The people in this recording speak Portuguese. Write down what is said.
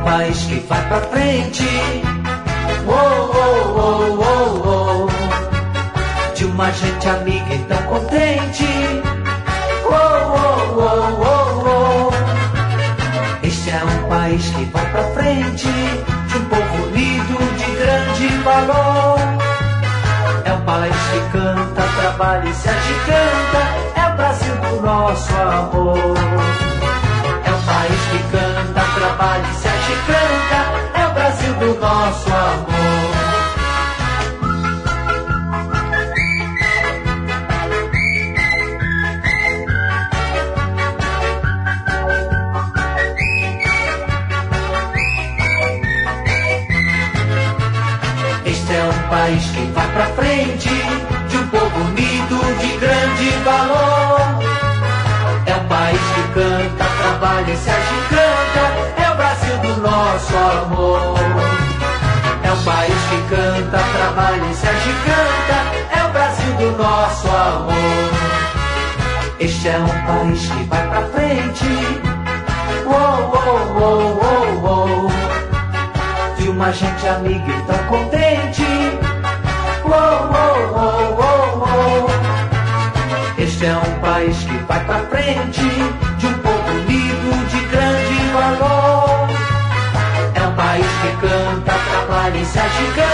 país que vai pra frente. Oh, oh, oh, oh, oh. De uma gente amiga e tão contente. Oh, oh, oh, oh, oh. Este é um país que vai pra frente, de um povo unido de grande valor. É um país que canta, trabalha e se agiganta. É o Brasil do nosso amor. É um país que canta, trabalha e se agiganta. É o Brasil do nosso amor. Este é um país que vai pra frente, de um povo unido de grande valor. É um país que canta, trabalha e se agiganta. É o Brasil do nosso amor. É um país que canta, trabalha e se agiganta. É o Brasil do nosso amor. Este é um país que vai pra frente. Oh, oh, oh, oh, oh. De uma gente amiga e tão contente. Oh, oh, oh, oh, oh. Este é um país que vai pra frente, de um povo unido de grande valor. É um país que canta, trabalha e se agiganta.